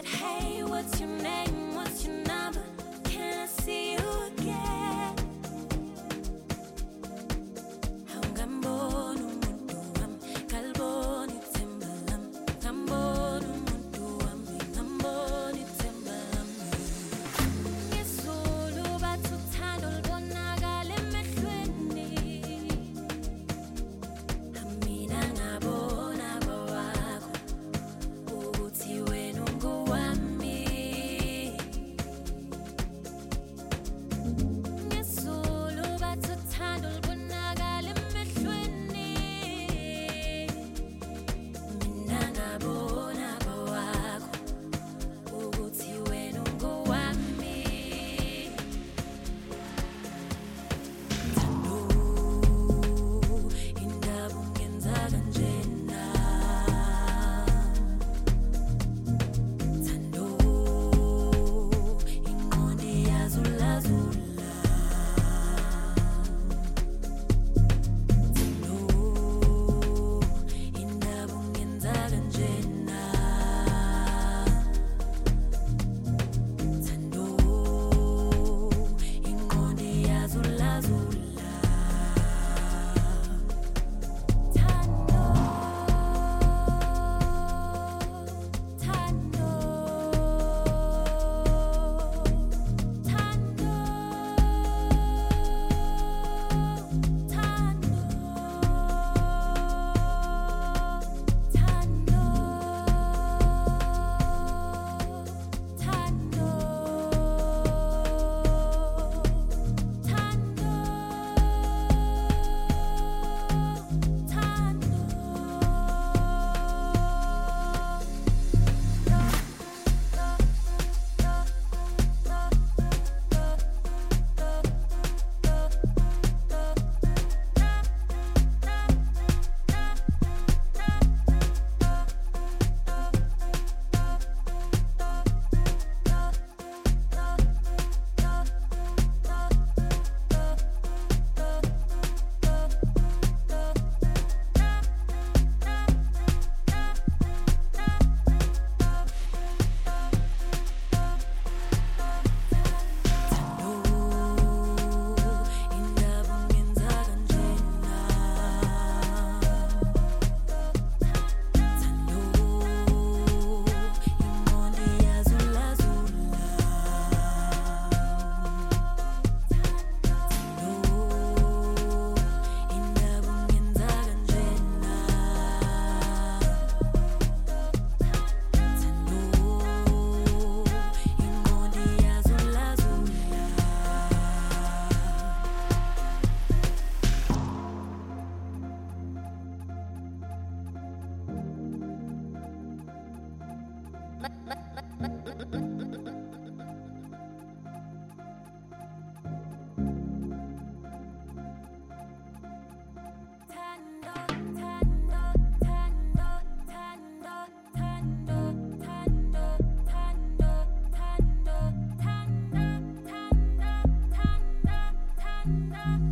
Hey, what's your name? What's your number? Can I see you again? Hawungamboni umuntu wami, kalibona ithemba lami. Ngambona umuntu wami, ngambona ithemba lami. Ngezulu bathi uthando lubonakala emehlweni. Mina ngabona kwawakho ukuthi wena ungowami. Ngezulu bathi uthando lubonakala emehlweni. Mina ngabona kwawakho ukuthi wena ungowami. Thando, indaba ungenza kanjena. Thando, ingqondo iyazulazula. Thando, indaba ungenza kanjena. Thando, ingqondo iyazulazula. Thando, Thando, Thando, indaba ungenza kanjena. Thando, ingqondo iyazulazula. Thando, indaba ungenza kanjena. Thando, ingqondo iyazulazula. Thando,